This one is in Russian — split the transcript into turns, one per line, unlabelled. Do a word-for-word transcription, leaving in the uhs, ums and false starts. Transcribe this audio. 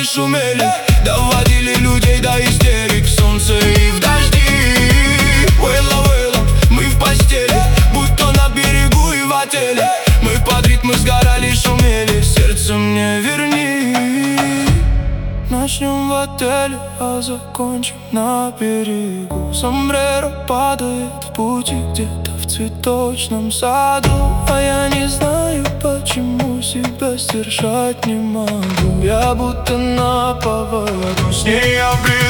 шумели, доводили людей до истерик в солнце и в дожди. Вейла, вейла, мы в постели, будто на берегу и в отеле. Мы под ритмы сгорали, шумели, сердце мне верни. Начнем в отеле, а закончим на берегу. Сомбреро падает в пути где-то в цветочном саду. А я не знаю, почему себя сдержать не могу. Я будто на поводу, с ней я влюблен.